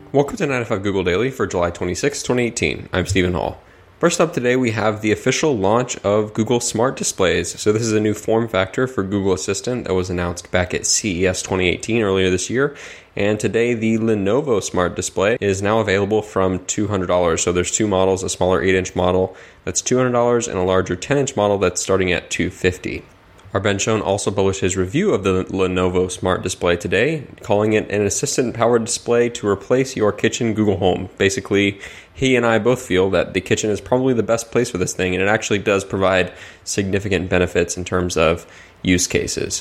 Welcome to 9to5 Google Daily for July 26, 2018. I'm Stephen Hall. First up today, we have the official launch of Google Smart Displays. So this is a new form factor for Google Assistant that was announced back at CES 2018 earlier this year. And today, the Lenovo Smart Display is now available from $200. So there's two models, a smaller 8-inch model that's $200 and a larger 10-inch model that's starting at $250. Our Ben Schoen also published his review of the Lenovo Smart Display today, calling it an assistant-powered display to replace your kitchen Google Home. Basically, he and I both feel that the kitchen is probably the best place for this thing, and it actually does provide significant benefits in terms of use cases.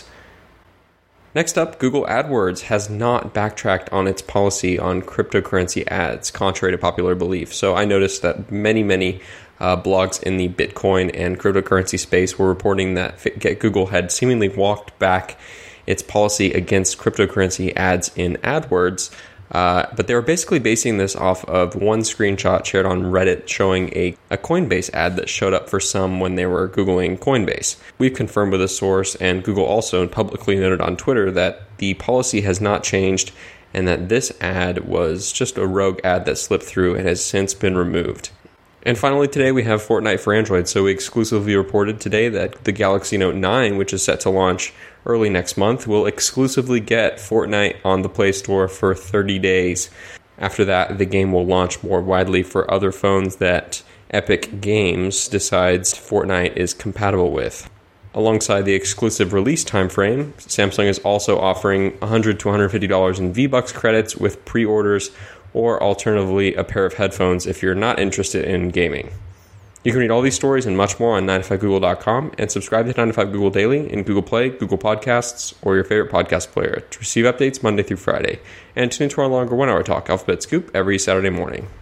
Next up, Google AdWords has not backtracked on its policy on cryptocurrency ads, contrary to popular belief. So I noticed that many blogs in the Bitcoin and cryptocurrency space were reporting that Google had seemingly walked back its policy against cryptocurrency ads in AdWords, but they were basically basing this off of one screenshot shared on Reddit showing a Coinbase ad that showed up for some when they were Googling Coinbase. We've confirmed with a source, and Google also publicly noted on Twitter that the policy has not changed and that this ad was just a rogue ad that slipped through and has since been removed. And finally today we have Fortnite for Android. So we exclusively reported today that the Galaxy Note 9, which is set to launch early next month, will exclusively get Fortnite on the Play Store for 30 days. After that, the game will launch more widely for other phones that Epic Games decides Fortnite is compatible with. Alongside the exclusive release timeframe, Samsung is also offering $100 to $150 in V-Bucks credits with pre-orders, or alternatively, a pair of headphones if you're not interested in gaming. You can read all these stories and much more on 9to5google.com and subscribe to 9to5 Google Daily in Google Play, Google Podcasts, or your favorite podcast player to receive updates Monday through Friday. And tune into our longer 1-hour talk, Alphabet Scoop, every Saturday morning.